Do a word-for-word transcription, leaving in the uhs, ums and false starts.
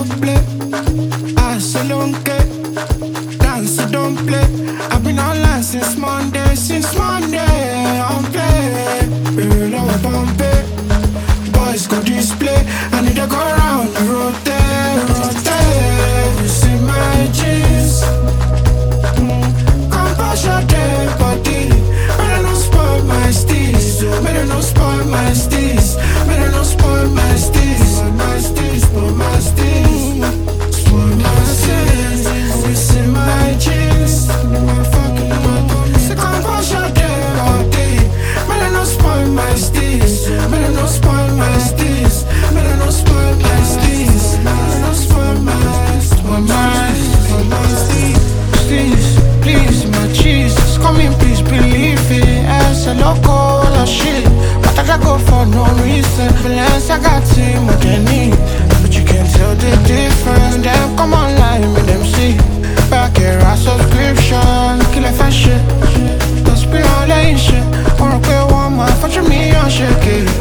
play. I say don't get dance, so don't play. I've been online since Monday, since Monday. I'm play, baby, now I'm bumping. Boys go display. I need to go round the rotate, rotate. You see my jeans. Mm. Come push your dead body. Better not spoil my steez. Better not spoil my steez. Better not spoil my steez. Spoil my steez, spoil my steez. Spoil my steez. You see my jeans. My fucking mother. So come push your dead body. Better not spoil my steez. Better not spoil my steez. Better not spoil my steez. Better not spoil my spoil my spoil my steez. Steez, please, my Jesus, come in, please believe it. As a local or shit, but I gotta go for no reason. Balance, I got team what they need, but you can't tell the difference. Them come online, make them see. Back here, our subscription, kill a fast shit. Don't spill all that shit. Wanna play one more, for me, I'll shake it.